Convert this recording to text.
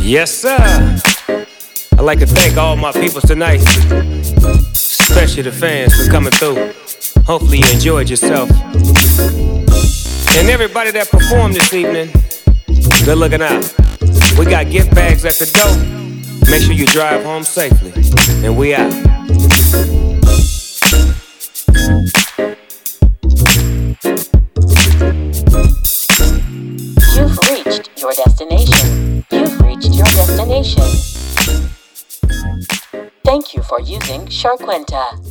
Yes, sir. I'd like to thank all my people tonight, especially the fans for coming through. Hopefully you enjoyed yourself. And everybody that performed this evening, good looking out. We got gift bags at the door. Make sure you drive home safely. And we out. You've reached your destination. You've reached your destination. Thank you for using Sharquenta.